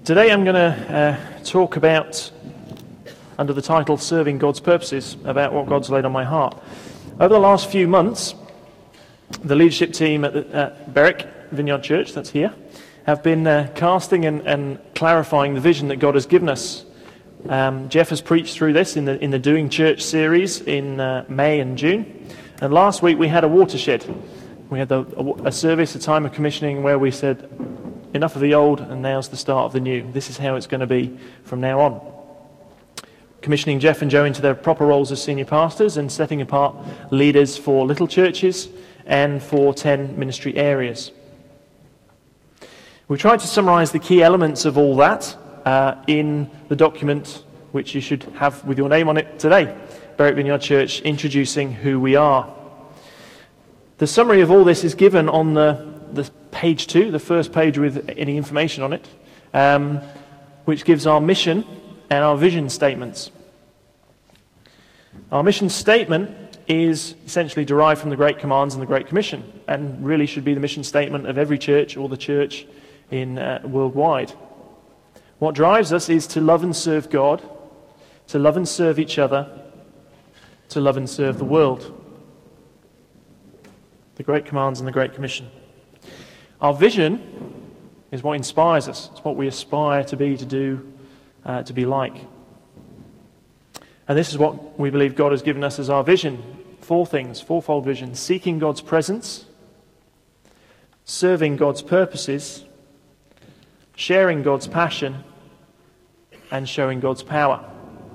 Today I'm going to talk about, under the title Serving God's Purposes, about what God's laid on my heart. Over the last few months, the leadership team at Berwick Vineyard Church, that's here, have been casting and clarifying the vision that God has given us. Jeff has preached through this in the Doing Church series in May and June. And last week we had a watershed. We had a service, a time of commissioning, where we said, enough of the old, and now's the start of the new. This is how it's going to be from now on. Commissioning Jeff and Joe into their proper roles as senior pastors and setting apart leaders for little churches and for 10 ministry areas. We tried to summarise the key elements of all that in the document which you should have with your name on it today, Berwick Vineyard Church, introducing who we are. The summary of all this is given on the page 2, the first page with any information on it, which gives our mission and our vision statements. Our mission statement is essentially derived from the Great Commands and the Great Commission, and really should be the mission statement of every church or the church in worldwide. What drives us is to love and serve God, to love and serve each other, to love and serve the world. The Great Commands and the Great Commission. Our vision is what inspires us. It's what we aspire to be, to do, to be like. And this is what we believe God has given us as our vision. 4 things, fourfold vision: seeking God's presence, serving God's purposes, sharing God's passion, and showing God's power.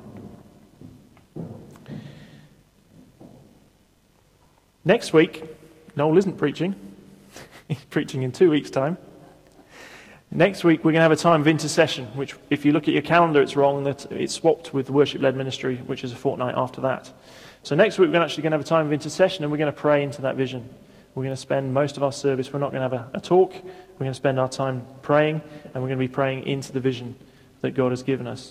Next week, Noel isn't preaching. He's preaching in 2 weeks' time. Next week we're going to have a time of intercession, which, if you look at your calendar, it's wrong, that it's swapped with the worship-led ministry, which is a fortnight after that. So next week we're actually going to have a time of intercession, and we're going to pray into that vision. We're going to spend most of our service, we're not going to have a talk, we're going to spend our time praying, and we're going to be praying into the vision that God has given us.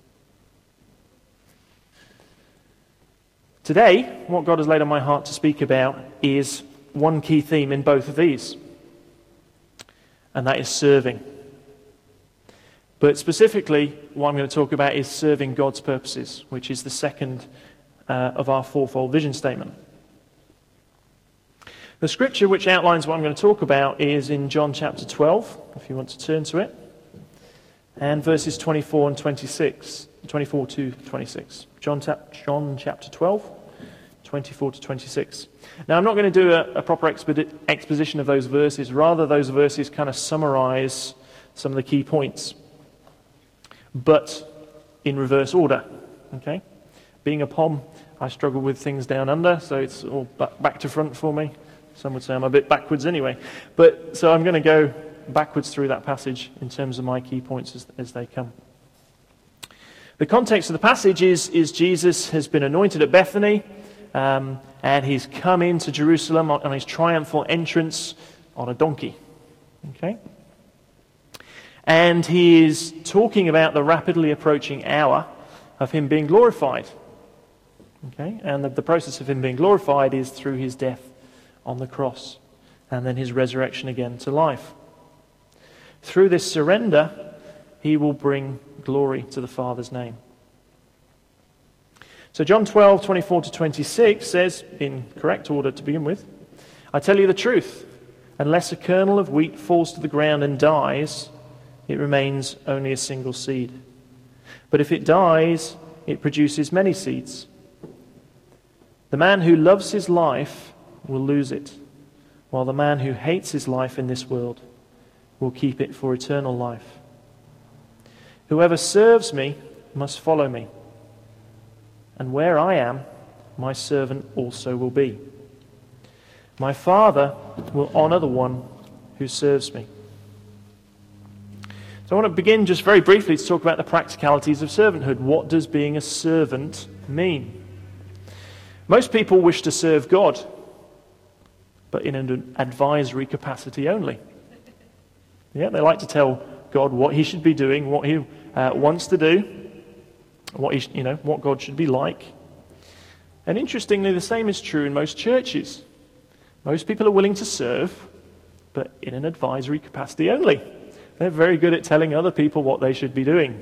Today, what God has laid on my heart to speak about is one key theme in both of these, and that is serving. But specifically, what I'm going to talk about is serving God's purposes, which is the second of our fourfold vision statement. The scripture which outlines what I'm going to talk about is in John chapter 12, if you want to turn to it, and verses 24 and 26, 24 to 26. John chapter 12, 24 to 26. Now, I'm not going to do a proper exposition of those verses. Rather, those verses kind of summarize some of the key points, but in reverse order. Okay? Being a POM, I struggle with things down under, so it's all back to front for me. Some would say I'm a bit backwards anyway. So I'm going to go backwards through that passage in terms of my key points as they come. The context of the passage is Jesus has been anointed at Bethany, and he's come into Jerusalem on his triumphal entrance on a donkey. Okay? And he is talking about the rapidly approaching hour of him being glorified. Okay? And the process of him being glorified is through his death on the cross, and then his resurrection again to life. Through this surrender, he will bring glory to the Father's name. So John 12, 24 to 26 says, in correct order to begin with, I tell you the truth, unless a kernel of wheat falls to the ground and dies, it remains only a single seed. But if it dies, it produces many seeds. The man who loves his life will lose it, while the man who hates his life in this world will keep it for eternal life. Whoever serves me must follow me, and where I am, my servant also will be. My Father will honor the one who serves me. So I want to begin just very briefly to talk about the practicalities of servanthood. What does being a servant mean? Most people wish to serve God, but in an advisory capacity only. Yeah, they like to tell God what he should be doing, what he wants to do, what God should be like. And interestingly, the same is true in most churches. Most people are willing to serve, but in an advisory capacity only. They're very good at telling other people what they should be doing.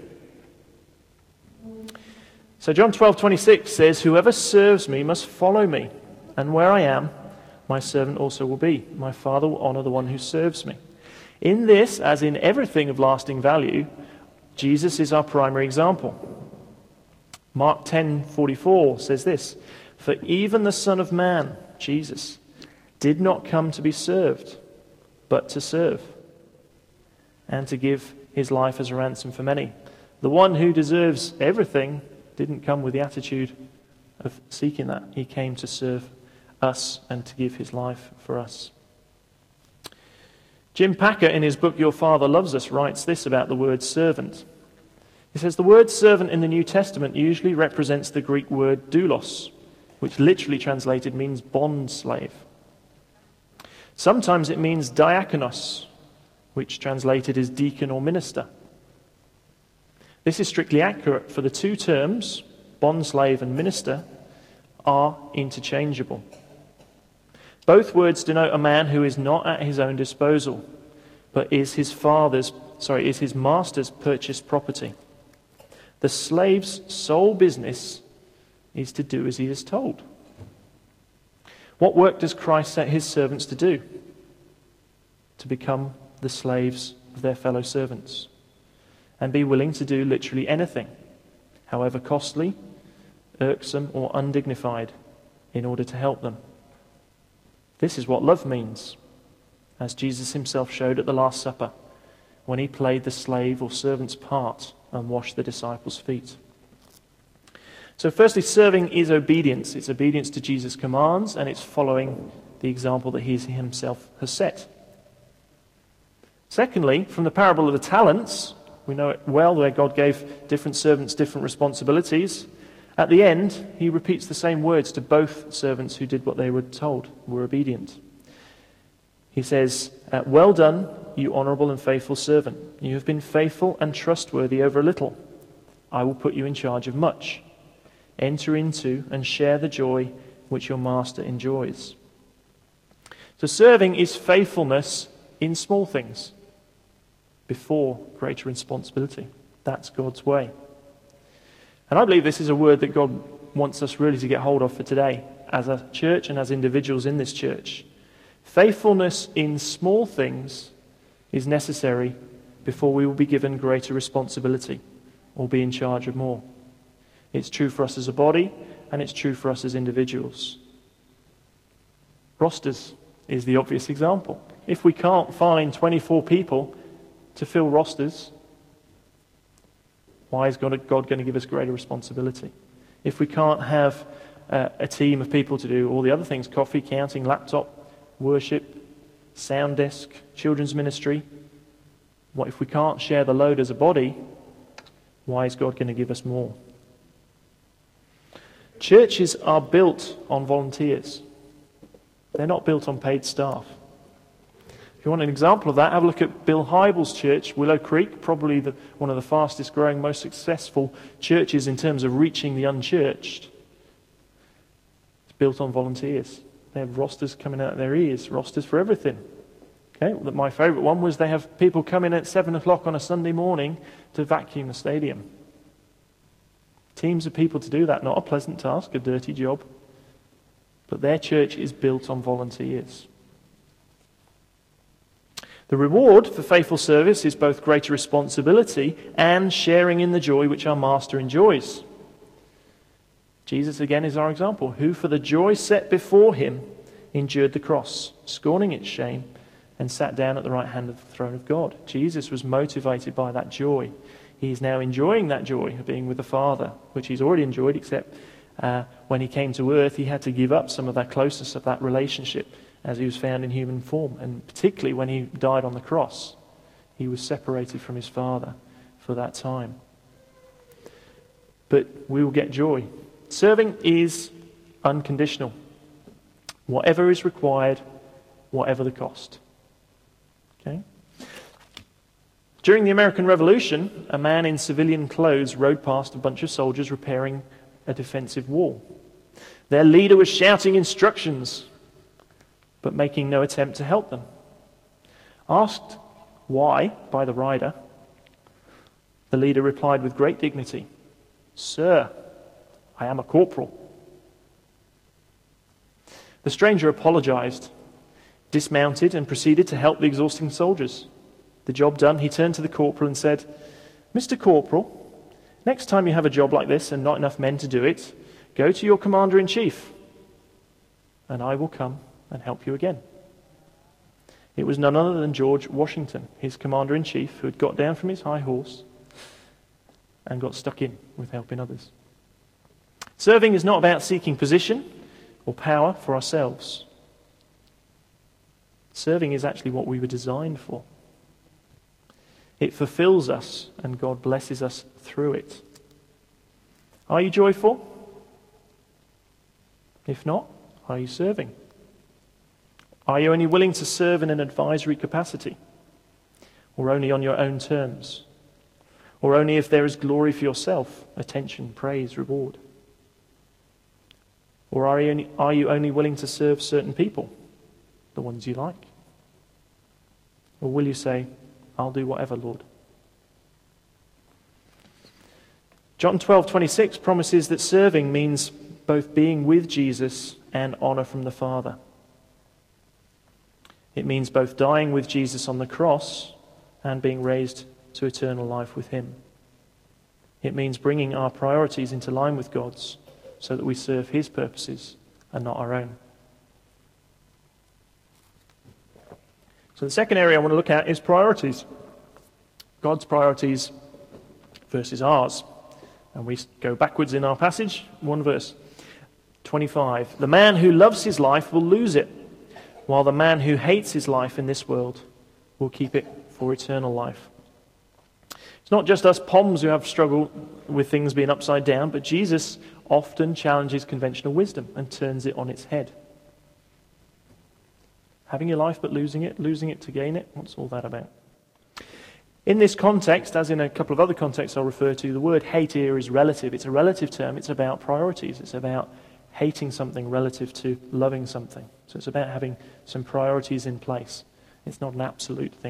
So John 12:26 says, "Whoever serves me must follow me, and where I am, my servant also will be. My Father will honor the one who serves me." In this, as in everything of lasting value, Jesus is our primary example. Mark 10:44 says this, "For even the Son of Man," Jesus, "did not come to be served, but to serve, and to give his life as a ransom for many." The one who deserves everything didn't come with the attitude of seeking that. He came to serve us and to give his life for us. Jim Packer, in his book Your Father Loves Us, writes this about the word servant. He says, "The word servant in the New Testament usually represents the Greek word doulos, which literally translated means bond slave. Sometimes it means diakonos, which translated is deacon or minister. This is strictly accurate, for the two terms, bondslave and minister, are interchangeable. Both words denote a man who is not at his own disposal, but is his master's purchased property. The slave's sole business is to do as he is told. What work does Christ set his servants to do? To become the slaves of their fellow servants, and be willing to do literally anything, however costly, irksome, or undignified, in order to help them. This is what love means, as Jesus himself showed at the Last Supper, when he played the slave or servant's part and washed the disciples' feet. So firstly, serving is obedience. It's obedience to Jesus' commands, and it's following the example that he himself has set. Secondly, from the parable of the talents, we know it well where God gave different servants different responsibilities. At the end, he repeats the same words to both servants who did what they were told, were obedient. He says, "Well done, you honorable and faithful servant. You have been faithful and trustworthy over a little. I will put you in charge of much. Enter into and share the joy which your master enjoys." So serving is faithfulness in small things before greater responsibility. That's God's way. And I believe this is a word that God wants us really to get hold of for today, as a church and as individuals in this church. Faithfulness in small things is necessary before we will be given greater responsibility or be in charge of more. It's true for us as a body, and it's true for us as individuals. Rosters is the obvious example. If we can't find 24 people to fill rosters, why is God going to give us greater responsibility? If we can't have a team of people to do all the other things, coffee, counting, laptop, worship, sound desk, children's ministry, what if we can't share the load as a body, why is God going to give us more? Churches are built on volunteers. They're not built on paid staff. If you want an example of that, have a look at Bill Hybels' church, Willow Creek, probably one of the fastest growing, most successful churches in terms of reaching the unchurched. It's built on volunteers. They have rosters coming out of their ears, rosters for everything. Okay, my favourite one was they have people come in at 7 o'clock on a Sunday morning to vacuum the stadium. Teams of people to do that, not a pleasant task, a dirty job. But their church is built on volunteers. The reward for faithful service is both greater responsibility and sharing in the joy which our Master enjoys. Jesus again is our example, who for the joy set before him endured the cross, scorning its shame, and sat down at the right hand of the throne of God. Jesus was motivated by that joy. He is now enjoying that joy of being with the Father, which he's already enjoyed, except when he came to earth, he had to give up some of that closeness of that relationship as he was found in human form. And particularly when he died on the cross, he was separated from his Father for that time. But we will get joy. Serving is unconditional. Whatever is required, whatever the cost. Okay? During the American Revolution, a man in civilian clothes rode past a bunch of soldiers repairing a defensive wall. Their leader was shouting instructions, but making no attempt to help them. Asked "Why?" by the rider. The leader replied with great dignity, "Sir, I am a corporal." The stranger apologized, dismounted, and proceeded to help the exhausting soldiers. The job done, he turned to the corporal and said, "Mr. Corporal, next time you have a job like this and not enough men to do it, go to your commander-in-chief, and I will come and help you again." It was none other than George Washington, his commander-in-chief, who had got down from his high horse and got stuck in with helping others. Serving is not about seeking position or power for ourselves. Serving is actually what we were designed for. It fulfills us, and God blesses us through it. Are you joyful? If not, are you serving? Are you only willing to serve in an advisory capacity? Or only on your own terms? Or only if there is glory for yourself, attention, praise, reward? Or are you only willing to serve certain people, the ones you like? Or will you say, "I'll do whatever, Lord"? John 12:26 promises that serving means both being with Jesus and honor from the Father. It means both dying with Jesus on the cross and being raised to eternal life with him. It means bringing our priorities into line with God's so that we serve his purposes and not our own. So the second area I want to look at is priorities. God's priorities versus ours. And we go backwards in our passage, one verse. 25. "The man who loves his life will lose it, while the man who hates his life in this world will keep it for eternal life." It's not just us Poms who have struggled with things being upside down, but Jesus often challenges conventional wisdom and turns it on its head. Having your life but losing it to gain it, what's all that about? In this context, as in a couple of other contexts I'll refer to, the word hate here is relative. It's a relative term. It's about priorities. It's about hating something relative to loving something. So it's about having some priorities in place. It's not an absolute thing.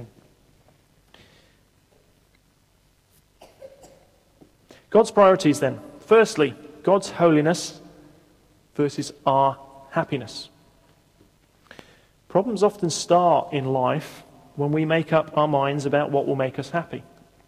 God's priorities then. Firstly, God's holiness versus our happiness. Problems often start in life when we make up our minds about what will make us happy.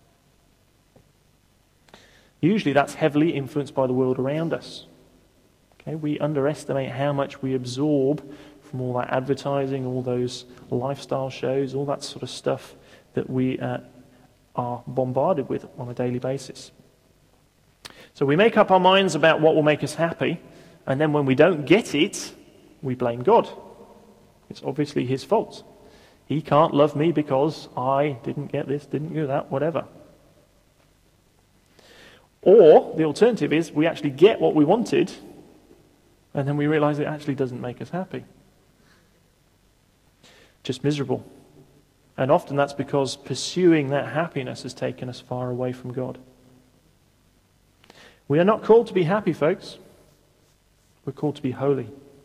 Usually that's heavily influenced by the world around us. Okay, we underestimate how much we absorb from all that advertising, all those lifestyle shows, all that sort of stuff that we are bombarded with on a daily basis. So we make up our minds about what will make us happy, and then when we don't get it, we blame God. It's obviously his fault. He can't love me because I didn't get this, didn't get that, whatever. Or the alternative is we actually get what we wanted, and then we realize it actually doesn't make us happy. Just miserable. And often that's because pursuing that happiness has taken us far away from God. We are not called to be happy, folks. We're called to be holy.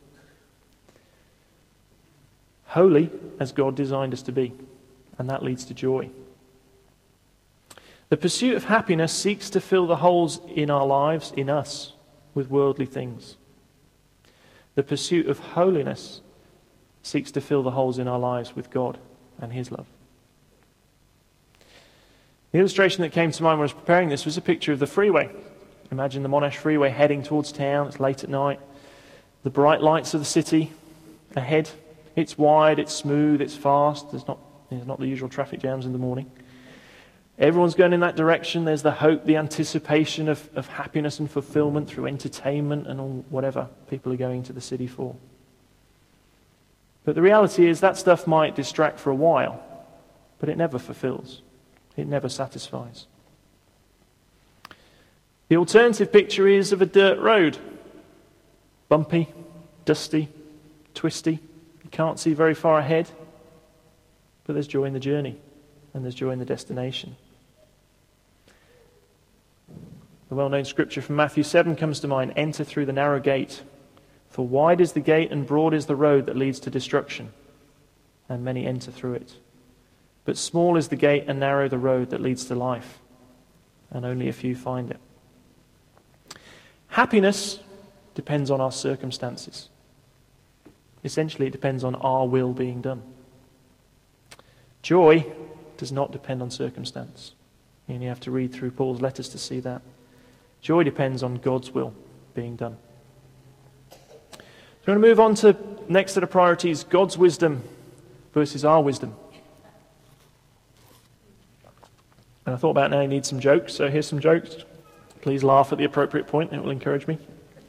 Holy as God designed us to be. And that leads to joy. The pursuit of happiness seeks to fill the holes in our lives, in us, with worldly things. The pursuit of holiness seeks to fill the holes in our lives with God and his love. The illustration that came to mind when I was preparing this was a picture of the freeway. Imagine the Monash Freeway heading towards town. It's late at night. The bright lights of the city ahead. It's wide, it's smooth, it's fast. There's not the usual traffic jams in the morning. Everyone's going in that direction. There's the hope, the anticipation of happiness and fulfillment through entertainment and all whatever people are going to the city for. But the reality is that stuff might distract for a while, but it never fulfills. It never satisfies. The alternative picture is of a dirt road. Bumpy, dusty, twisty. You can't see very far ahead, but there's joy in the journey and there's joy in the destination. The well-known scripture from Matthew 7 comes to mind. Enter through the narrow gate, for wide is the gate and broad is the road that leads to destruction, and many enter through it. But small is the gate and narrow the road that leads to life, and only a few find it. Happiness depends on our circumstances. Essentially, it depends on our will being done. Joy does not depend on circumstance. And you have to read through Paul's letters to see that. Joy depends on God's will being done. So we're going to move on to next set of priorities, God's wisdom versus our wisdom. And I thought about now you need some jokes, so here's some jokes. Please laugh at the appropriate point, it will encourage me.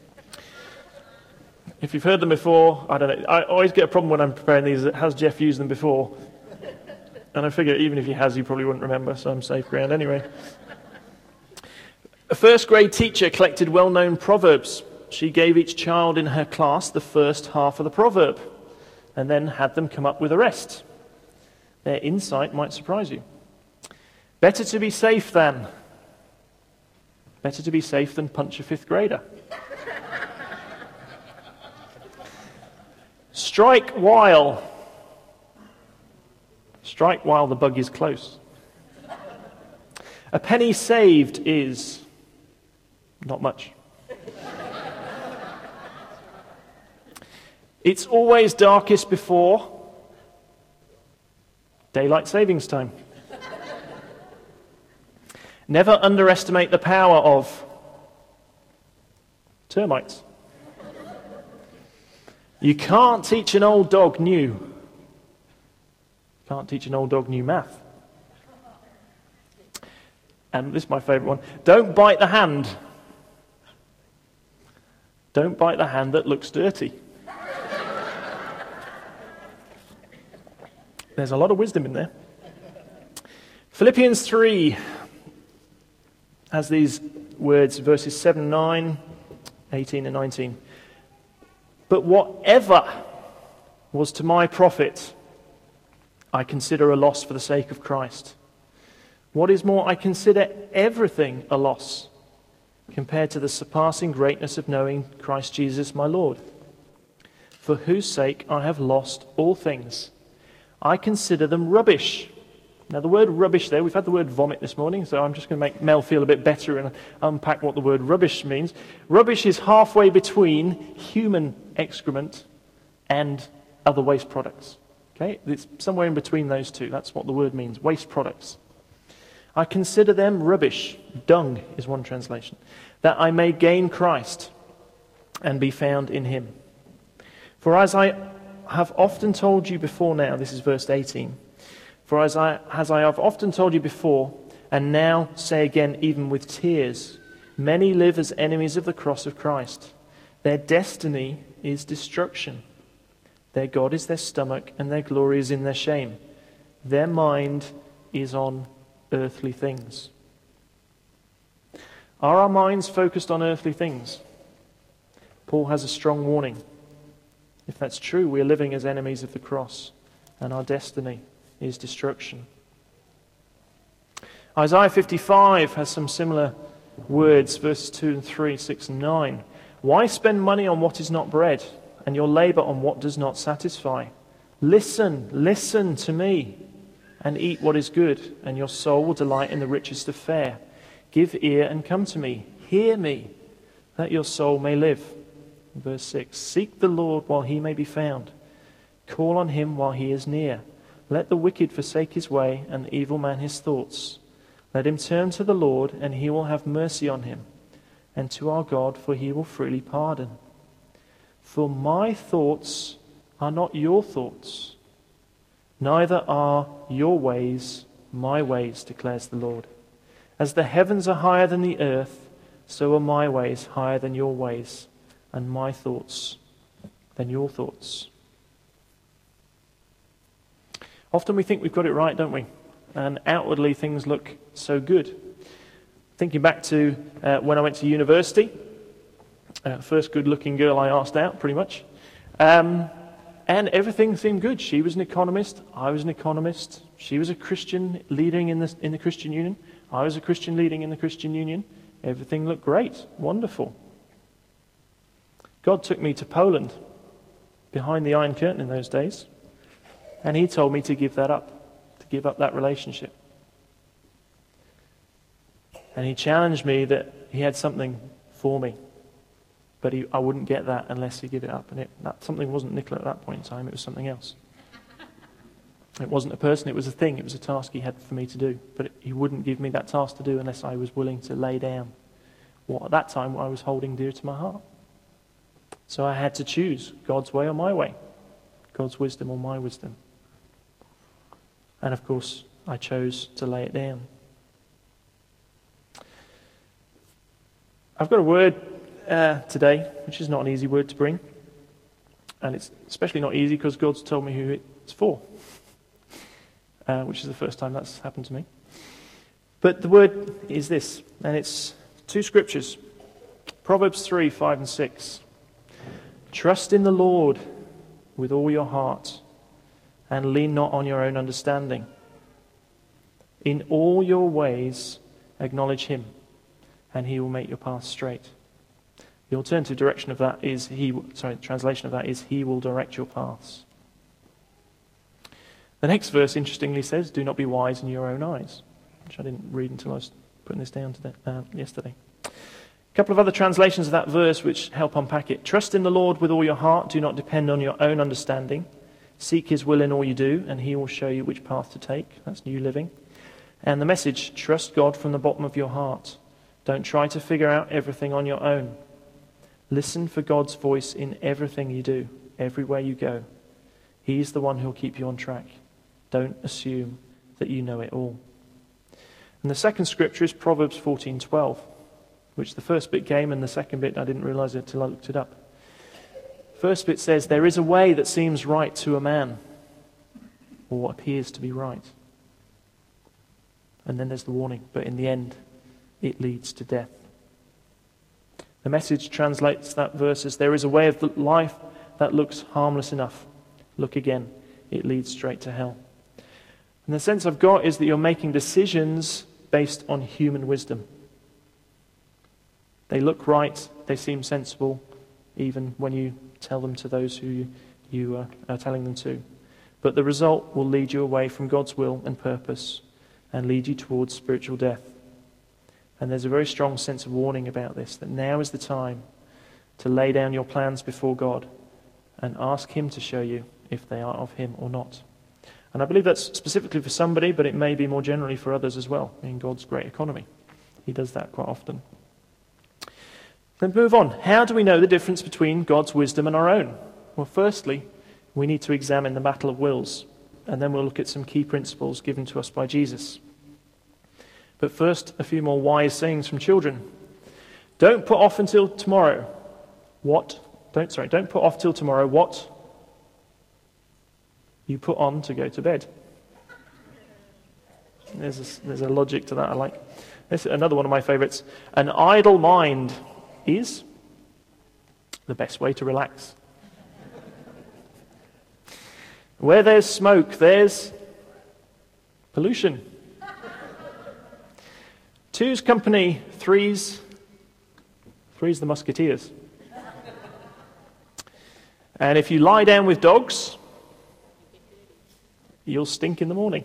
If you've heard them before, I don't know, I always get a problem when I'm preparing these, has Jeff used them before? And I figure even if he has, he probably wouldn't remember, so I'm safe ground anyway. A first grade teacher collected well-known proverbs. She gave each child in her class the first half of the proverb, and then had them come up with the rest. Their insight might surprise you. Better to be safe than punch a fifth grader. Strike while the bug is close. A penny saved is not much. It's always darkest before daylight savings time. Never underestimate the power of termites. You can't teach an old dog new math. And this is my favourite one. Don't bite the hand. Don't bite the hand that looks dirty. There's a lot of wisdom in there. Philippians 3 has these words, verses 7, 9, 18 and 19. But whatever was to my profit, I consider a loss for the sake of Christ. What is more, I consider everything a loss compared to the surpassing greatness of knowing Christ Jesus my Lord, for whose sake I have lost all things. I consider them rubbish. Now the word rubbish there, we've had the word vomit this morning, so I'm just going to make Mel feel a bit better and unpack what the word rubbish means. Rubbish is halfway between human excrement and other waste products. Okay, it's somewhere in between those two. That's what the word means, waste products. I consider them rubbish. Dung is one translation. That I may gain Christ and be found in him. For as I have often told you before now, this is verse 18, for as I have often told you before, and now say again even with tears, many live as enemies of the cross of Christ. Their destiny is destruction. Their God is their stomach, and their glory is in their shame. Their mind is on earthly things. Are our minds focused on earthly things? Paul has a strong warning. If that's true, we are living as enemies of the cross, and our destiny is destruction. Isaiah 55 has some similar words, verses 2 and 3, 6 and 9. Why spend money on what is not bread, and your labor on what does not satisfy? Listen to me, and eat what is good, and your soul will delight in the richest of fare. Give ear and come to me. Hear me, that your soul may live. Verse 6. Seek the Lord while he may be found. Call on him while he is near. Let the wicked forsake his way, and the evil man his thoughts. Let him turn to the Lord, and he will have mercy on him, and to our God, for he will freely pardon. For my thoughts are not your thoughts, neither are your ways my ways, declares the Lord. As the heavens are higher than the earth, so are my ways higher than your ways, and my thoughts than your thoughts. Often we think we've got it right, don't we? And outwardly things look so good. Thinking back to when I went to university, first good-looking girl I asked out, pretty much. And everything seemed good. She was an economist. I was an economist. She was a Christian leading in the Christian Union. I was a Christian leading in the Christian Union. Everything looked great. Wonderful. God took me to Poland, behind the Iron Curtain in those days. And he told me to give that up give up that relationship. And he challenged me that he had something for me, but I wouldn't get that unless he give it up. And that something wasn't Nicola at that point in time, it was something else. It wasn't a person, it was a thing, it was a task he had for me to do. But he wouldn't give me that task to do unless I was willing to lay down what at that time I was holding dear to my heart. So I had to choose God's way or my way, God's wisdom or my wisdom. And of course, I chose to lay it down. I've got a word today, which is not an easy word to bring. And it's especially not easy because God's told me who it's for, which is the first time that's happened to me. But the word is this, and it's two scriptures. Proverbs 3, 5 and 6. Trust in the Lord with all your heart, and lean not on your own understanding. In all your ways acknowledge him, and he will make your path straight. The alternative translation of that is he will direct your paths. The next verse interestingly says, do not be wise in your own eyes, which I didn't read until I was putting this down yesterday. A couple of other translations of that verse which help unpack it. Trust in the Lord with all your heart, do not depend on your own understanding. Seek his will in all you do, and he will show you which path to take. That's New Living. And the Message, trust God from the bottom of your heart. Don't try to figure out everything on your own. Listen for God's voice in everything you do, everywhere you go. He's the one who'll keep you on track. Don't assume that you know it all. And the second scripture is Proverbs 14:12, which the first bit came, and the second bit I didn't realize it until I looked it up. First bit says, there is a way that seems right to a man, or what appears to be right. And then there's the warning, but in the end, it leads to death. The Message translates that verse as, there is a way of life that looks harmless enough. Look again, it leads straight to hell. And the sense I've got is that you're making decisions based on human wisdom. They look right, they seem sensible, even when you tell them to those who you are telling them to. But the result will lead you away from God's will and purpose and lead you towards spiritual death. And there's a very strong sense of warning about this, that now is the time to lay down your plans before God and ask him to show you if they are of him or not. And I believe that's specifically for somebody, but it may be more generally for others as well in God's great economy. He does that quite often. Then move on. How do we know the difference between God's wisdom and our own? Well, firstly, we need to examine the battle of wills, and then we'll look at some key principles given to us by Jesus. But first, a few more wise sayings from children. Don't put off until tomorrow. Don't put off till tomorrow what you put on to go to bed. There's a logic to that I like. This is another one of my favourites. An idle mind is the best way to relax. Where there's smoke, there's pollution. Two's company, three's the musketeers. And if you lie down with dogs, you'll stink in the morning.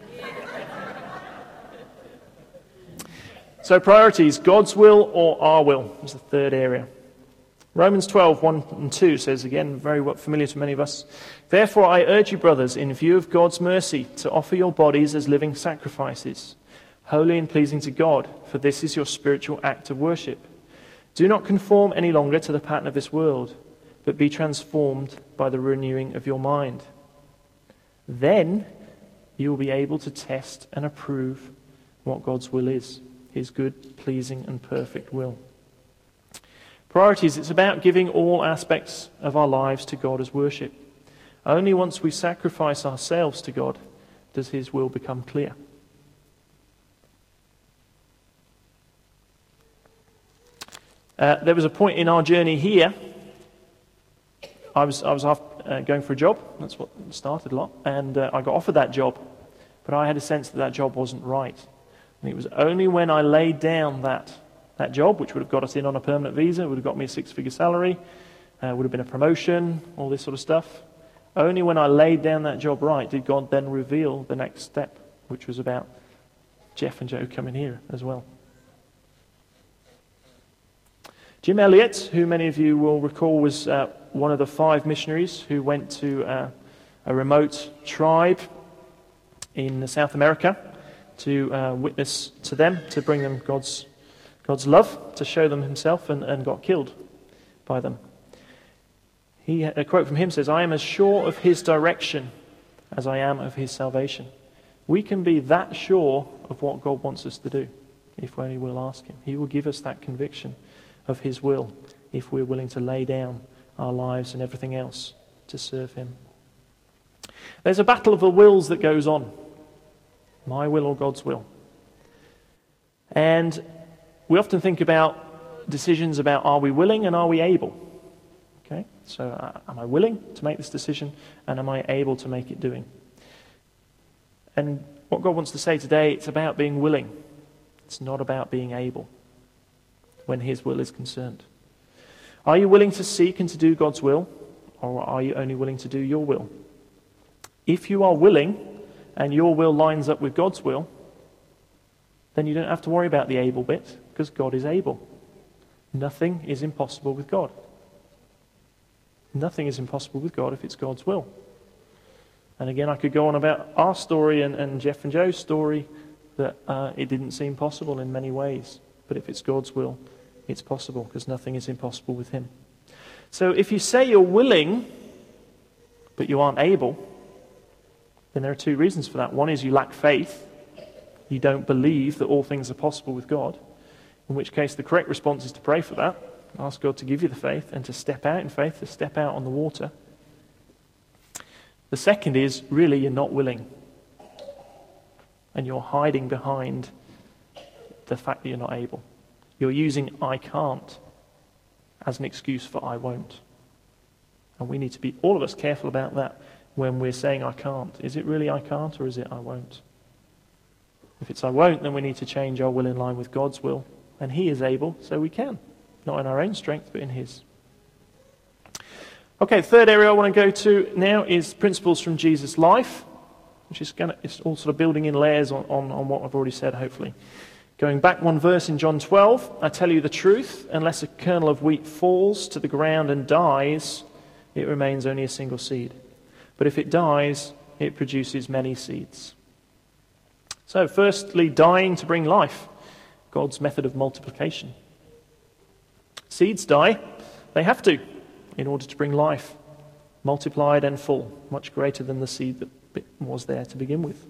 So priorities, God's will or our will is the third area. Romans 12, 1 and 2 says, again, very familiar to many of us, therefore I urge you, brothers, in view of God's mercy, to offer your bodies as living sacrifices, holy and pleasing to God, for this is your spiritual act of worship. Do not conform any longer to the pattern of this world, but be transformed by the renewing of your mind. Then you will be able to test and approve what God's will is, his good, pleasing, and perfect will. Priorities, it's about giving all aspects of our lives to God as worship. Only once we sacrifice ourselves to God does his will become clear. There was a point in our journey here, I was going for a job, that's what started a lot, and I got offered that job, but I had a sense that job wasn't right. And it was only when I laid down that job, which would have got us in on a permanent visa, would have got me a 6-figure salary, would have been a promotion, all this sort of stuff. Only when I laid down that job right did God then reveal the next step which was about Jeff and Joe coming here as well. Jim Elliot, who many of you will recall was one of the 5 missionaries who went to a remote tribe in South America to witness to them, to bring them God's love, to show them himself, and got killed by them. A quote from him says, "I am as sure of his direction as I am of his salvation." We can be that sure of what God wants us to do if we only will ask him. He will give us that conviction of his will if we're willing to lay down our lives and everything else to serve him. There's a battle of the wills that goes on. My will or God's will. And we often think about decisions about are we willing and are we able? Okay, so am I willing to make this decision, and am I able to make it doing? And what God wants to say today, it's about being willing. It's not about being able when his will is concerned. Are you willing to seek and to do God's will, or are you only willing to do your will? If you are willing and your will lines up with God's will, then you don't have to worry about the able bit, because God is able. Nothing is impossible with God. Nothing is impossible with God if it's God's will. And again, I could go on about our story and Jeff and Joe's story, that it didn't seem possible in many ways. But if it's God's will, it's possible, because nothing is impossible with him. So if you say you're willing, but you aren't able, then there are 2 reasons for that. One is you lack faith. You don't believe that all things are possible with God, in which case the correct response is to pray for that. Ask God to give you the faith and to step out in faith, to step out on the water. The second is, really, you're not willing. And you're hiding behind the fact that you're not able. You're using "I can't" as an excuse for "I won't." And we need to be, all of us, careful about that when we're saying "I can't." Is it really "I can't" or is it "I won't"? If it's "I won't", then we need to change our will in line with God's will. And he is able, so we can. Not in our own strength, but in his. Okay, the third area I want to go to now is principles from Jesus' life, which is it's all sort of building in layers on what I've already said, hopefully. Going back 1 verse in John 12, "I tell you the truth, unless a kernel of wheat falls to the ground and dies, it remains only a single seed. But if it dies, it produces many seeds." So firstly, dying to bring life. God's method of multiplication. Seeds die. They have to, in order to bring life. Multiplied and full. Much greater than the seed that was there to begin with.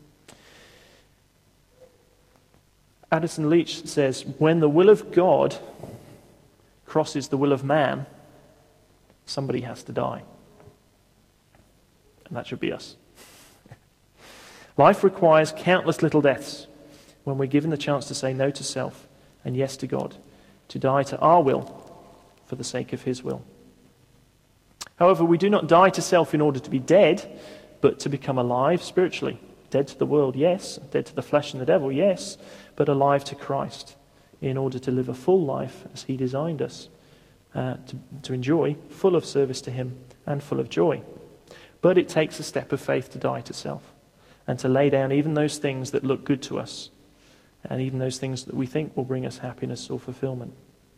Addison Leach says, when the will of God crosses the will of man, somebody has to die. And that should be us. Life requires countless little deaths when we're given the chance to say no to self and yes to God, to die to our will for the sake of his will. However, we do not die to self in order to be dead, but to become alive spiritually. Dead to the world, yes. Dead to the flesh and the devil, yes. But alive to Christ in order to live a full life as he designed us to enjoy, full of service to him and full of joy. But it takes a step of faith to die to self and to lay down even those things that look good to us and even those things that we think will bring us happiness or fulfillment.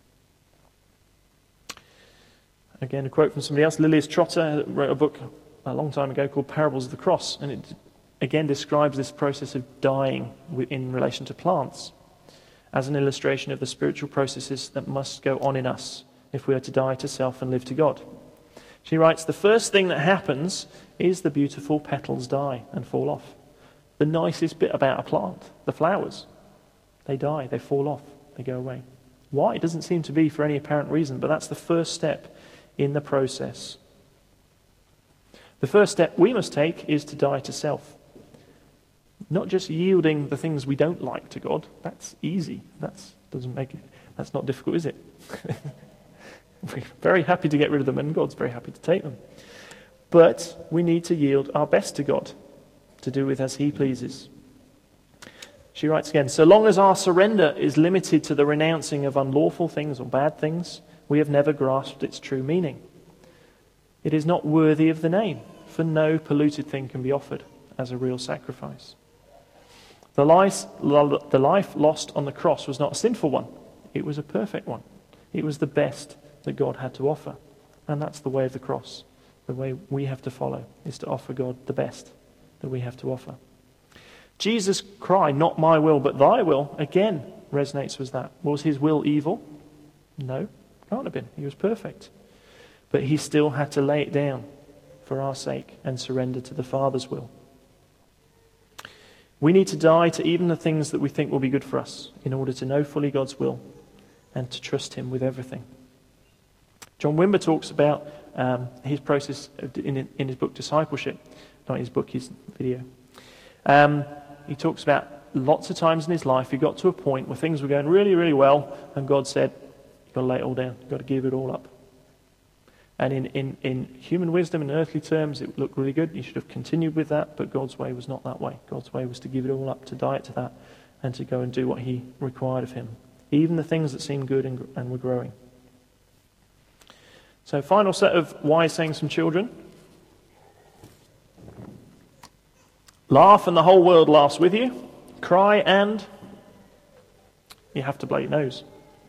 Again, a quote from somebody else. Lilias Trotter wrote a book a long time ago called Parables of the Cross, and it again describes this process of dying in relation to plants as an illustration of the spiritual processes that must go on in us if we are to die to self and live to God. She writes, the first thing that happens is the beautiful petals die and fall off. The nicest bit about a plant, the flowers, they die, they fall off, they go away. Why? It doesn't seem to be for any apparent reason, but that's the first step in the process. The first step we must take is to die to self. Not just yielding the things we don't like to God. That's easy. That's not difficult, is it? We're very happy to get rid of them, and God's very happy to take them. But we need to yield our best to God, to do with as he pleases. She writes again, so long as our surrender is limited to the renouncing of unlawful things or bad things, we have never grasped its true meaning. It is not worthy of the name, for no polluted thing can be offered as a real sacrifice. The life lost on the cross was not a sinful one. It was a perfect one. It was the best that God had to offer. And that's the way of the cross. The way we have to follow is to offer God the best that we have to offer. Jesus' cry, not my will, but thy will, again resonates with that. Was his will evil? No, can't have been. He was perfect. But he still had to lay it down for our sake and surrender to the Father's will. We need to die to even the things that we think will be good for us in order to know fully God's will and to trust him with everything. John Wimber talks about his process in his book Discipleship, not his book, his video. He talks about lots of times in his life he got to a point where things were going really, really well, and God said, you've got to lay it all down, you've got to give it all up. And in human wisdom and earthly terms, it looked really good. You should have continued with that, but God's way was not that way. God's way was to give it all up, to die to that, and to go and do what he required of him. Even the things that seemed good and were growing. So final set of wise sayings from children. Laugh and the whole world laughs with you. Cry and you have to blow your nose.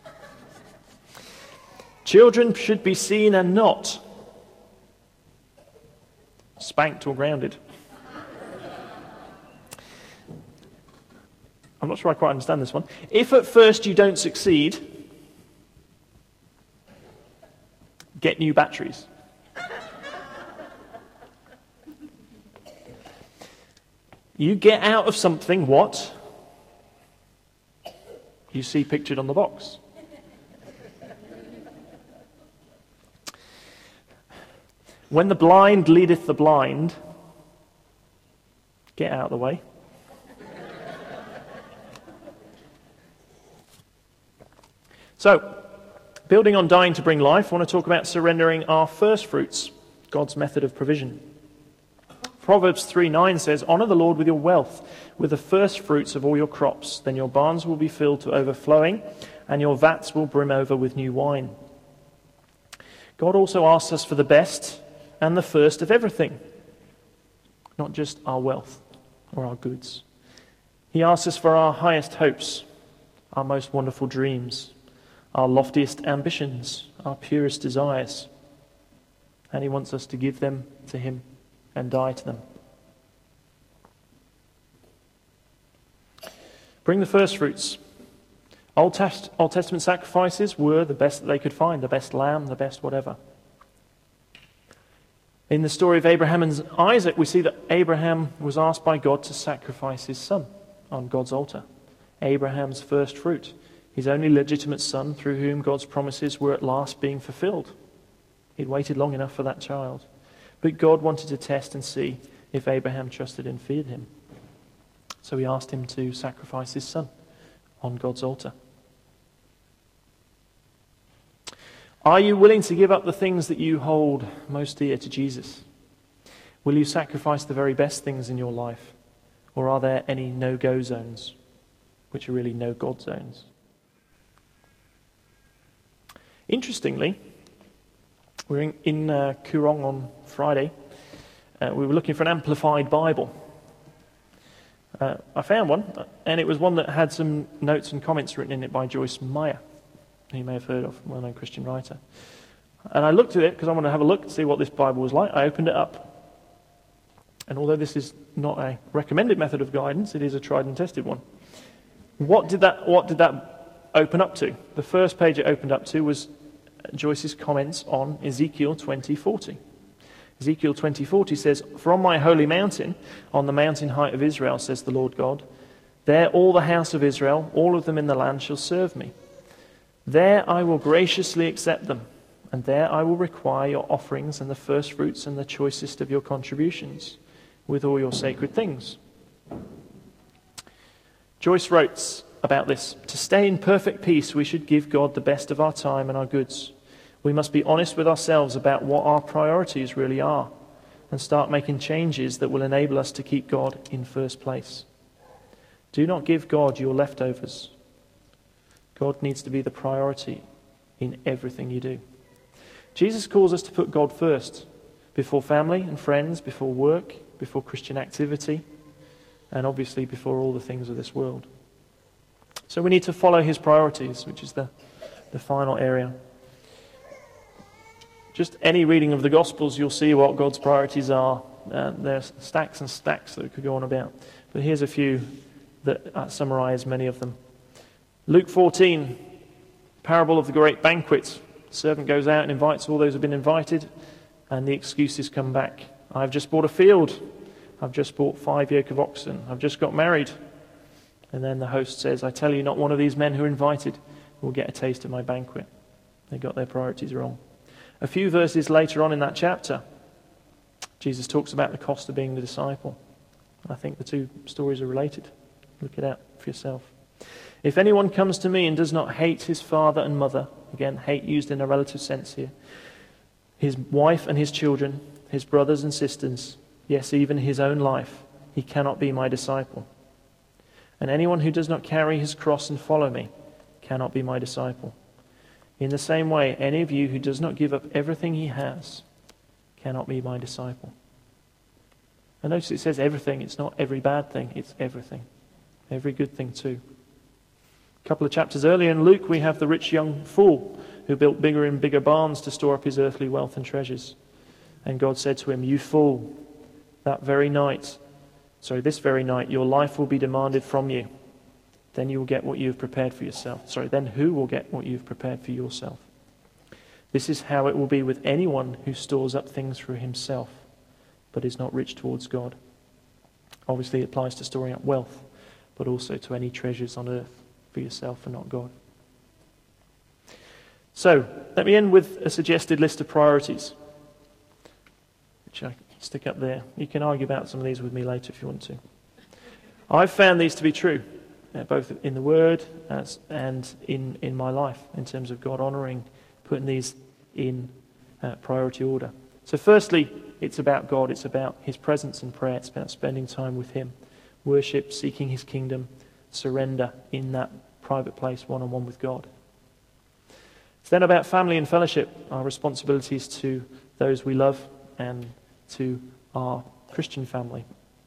Children should be seen and not spanked or grounded. I'm not sure I quite understand this one. If at first you don't succeed, get new batteries. You get out of something what you see pictured on the box. When the blind leadeth the blind, get out of the way. So, building on dying to bring life, I want to talk about surrendering our first fruits, God's method of provision. Proverbs 3:9 says, "Honor the Lord with your wealth, with the first fruits of all your crops. Then your barns will be filled to overflowing, and your vats will brim over with new wine." God also asks us for the best and the first of everything, not just our wealth or our goods. He asks us for our highest hopes, our most wonderful dreams, our loftiest ambitions, our purest desires. And he wants us to give them to him and die to them. Bring the first fruits. Old Testament sacrifices were the best that they could find, the best lamb, the best whatever. In the story of Abraham and Isaac, we see that Abraham was asked by God to sacrifice his son on God's altar. Abraham's first fruit, his only legitimate son through whom God's promises were at last being fulfilled. He'd waited long enough for that child. But God wanted to test and see if Abraham trusted and feared him. So he asked him to sacrifice his son on God's altar. Are you willing to give up the things that you hold most dear to Jesus? Will you sacrifice the very best things in your life? Or are there any no-go zones, which are really no-God zones? Interestingly, we were in Koorong on Friday. We were looking for an amplified Bible. I found one, and it was one that had some notes and comments written in it by Joyce Meyer, who you may have heard of, a well-known Christian writer. And I looked at it because I wanted to have a look to see what this Bible was like. I opened it up. And although this is not a recommended method of guidance, it is a tried and tested one. What did that open up to? The first page it opened up to was Joyce's comments on Ezekiel 20:40. Ezekiel 20:40 says, "For on my holy mountain, on the mountain height of Israel, says the Lord God, there all the house of Israel, all of them in the land, shall serve me. There I will graciously accept them, and there I will require your offerings and the first fruits and the choicest of your contributions, with all your sacred things." Joyce wrote about this, "To stay in perfect peace, we should give God the best of our time and our goods. We must be honest with ourselves about what our priorities really are and start making changes that will enable us to keep God in first place. Do not give God your leftovers. God needs to be the priority in everything you do." Jesus calls us to put God first, before family and friends, before work, before Christian activity. and obviously before all the things of this world. So we need to follow his priorities, which is the final area. Just any reading of the Gospels, you'll see what God's priorities are. There's stacks and stacks that we could go on about. But here's a few that summarize many of them. Luke 14, parable of the great banquet. The servant goes out and invites all those who have been invited, and the excuses come back. I've just bought a field. I've just bought 5 yoke of oxen. I've just got married. And then the host says, I tell you, not one of these men who are invited will get a taste of my banquet. They got their priorities wrong. A few verses later on in that chapter, Jesus talks about the cost of being the disciple. I think the two stories are related. Look it out for yourself. If anyone comes to me and does not hate his father and mother, again, hate used in a relative sense here, his wife and his children, his brothers and sisters, yes, even his own life, he cannot be my disciple. And anyone who does not carry his cross and follow me cannot be my disciple. In the same way, any of you who does not give up everything he has cannot be my disciple. And notice it says everything. It's not every bad thing. It's everything. Every good thing too. A couple of chapters earlier in Luke, we have the rich young fool who built bigger and bigger barns to store up his earthly wealth and treasures. And God said to him, you fool, this very night, your life will be demanded from you. Then you will get what you have prepared for yourself. Then who will get what you have prepared for yourself? This is how it will be with anyone who stores up things for himself, but is not rich towards God. Obviously, it applies to storing up wealth, but also to any treasures on earth for yourself and not God. So, let me end with a suggested list of priorities, which I stick up there. You can argue about some of these with me later if you want to. I've found these to be true, both in the Word and in my life, in terms of God honouring, putting these in priority order. So firstly, it's about God. It's about his presence and prayer. It's about spending time with him. Worship, seeking his kingdom, surrender in that private place, one-on-one with God. It's then about family and fellowship, our responsibilities to those we love and to our Christian family.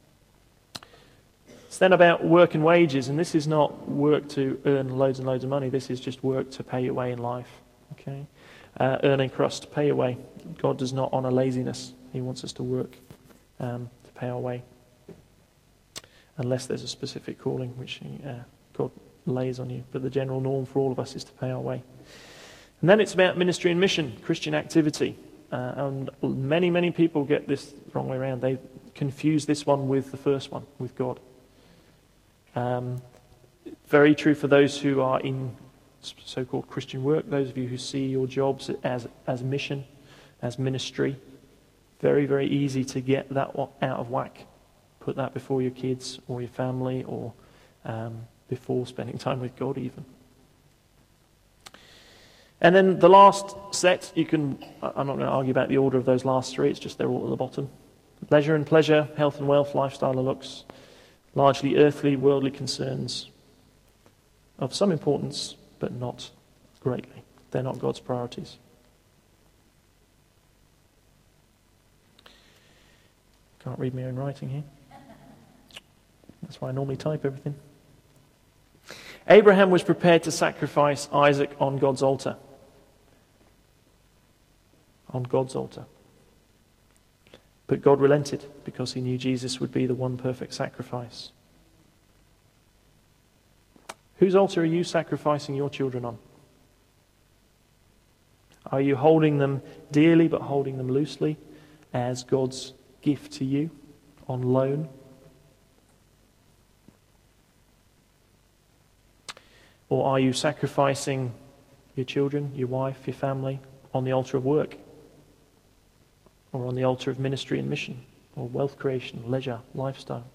It's then about work and wages, and this is not work to earn loads and loads of money. This is just work to pay your way in life. Okay, earning crust, pay your way. God does not honour laziness. He wants us to work to pay our way, unless there's a specific calling which God lays on you. But the general norm for all of us is to pay our way. And then it's about ministry and mission, Christian activity. And many people get this the wrong way around. They confuse this one with the first one, with God. Very true for those who are in so-called Christian work, those of you who see your jobs as mission, as ministry. Very, very easy to get that out of whack. Put that before your kids or your family or before spending time with God even. And then the last set, I'm not going to argue about the order of those last three, it's just they're all at the bottom. Leisure and pleasure, health and wealth, lifestyle and looks, largely earthly, worldly concerns of some importance, but not greatly. They're not God's priorities. Can't read my own writing here. That's why I normally type everything. Abraham was prepared to sacrifice Isaac on God's altar. On God's altar. But God relented because he knew Jesus would be the one perfect sacrifice. Whose altar are you sacrificing your children on? Are you holding them dearly but holding them loosely as God's gift to you on loan? Or are you sacrificing your children, your wife, your family on the altar of work? Or on the altar of ministry and mission? Or wealth creation, leisure, lifestyle?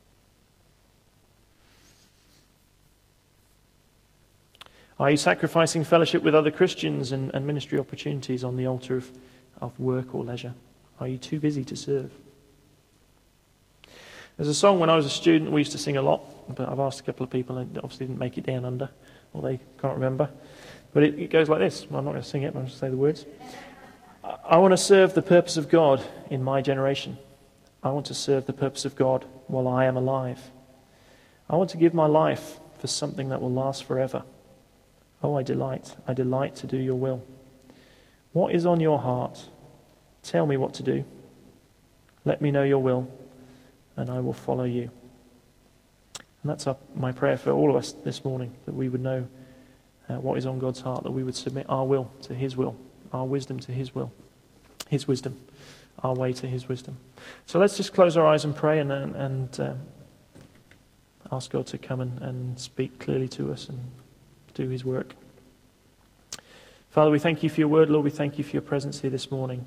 Are you sacrificing fellowship with other Christians and ministry opportunities on the altar of work or leisure? Are you too busy to serve? There's a song when I was a student we used to sing a lot, but I've asked a couple of people and it obviously didn't make it down under, or they can't remember. But it goes like this. Well, I'm not going to sing it, but I'll just say the words. I want to serve the purpose of God in my generation. I want to serve the purpose of God while I am alive. I want to give my life for something that will last forever. Oh, I delight to do your will. What is on your heart? Tell me what to do. Let me know your will, and I will follow you. And that's my prayer for all of us this morning, that we would know what is on God's heart, that we would submit our will to his will, our wisdom to his will, his wisdom, our way to his wisdom. So let's just close our eyes and pray and ask God to come and speak clearly to us and do his work. Father, we thank you for your word, Lord. We thank you for your presence here this morning.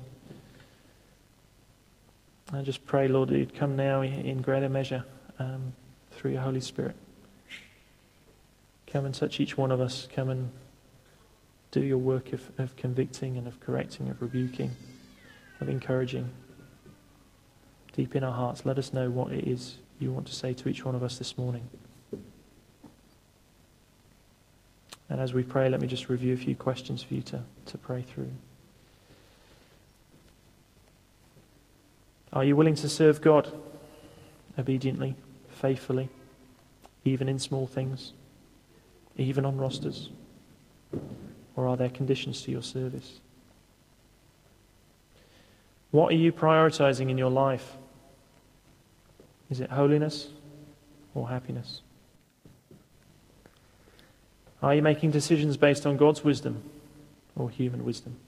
I just pray, Lord, that you'd come now in greater measure through your Holy Spirit. Come and touch each one of us. Come and do your work of convicting and of correcting, of rebuking, of encouraging. Deep in our hearts, let us know what it is you want to say to each one of us this morning. And as we pray, let me just review a few questions for you to pray through. Are you willing to serve God obediently, faithfully, even in small things, even on rosters? Or are there conditions to your service? What are you prioritizing in your life? Is it holiness or happiness? Are you making decisions based on God's wisdom or human wisdom?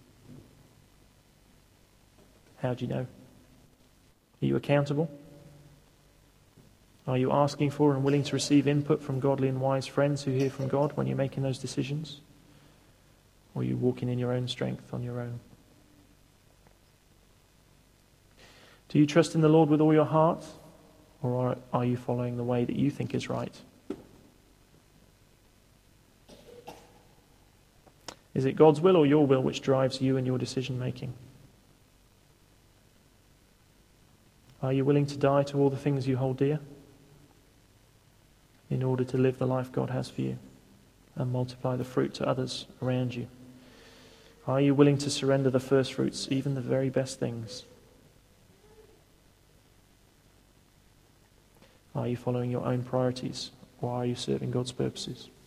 How do you know? Are you accountable? Are you asking for and willing to receive input from godly and wise friends who hear from God when you're making those decisions? Or are you walking in your own strength on your own? Do you trust in the Lord with all your heart? Or are you following the way that you think is right? Is it God's will or your will which drives you and your decision making? Are you willing to die to all the things you hold dear in order to live the life God has for you and multiply the fruit to others around you? Are you willing to surrender the first fruits, even the very best things? Are you following your own priorities, or are you serving God's purposes?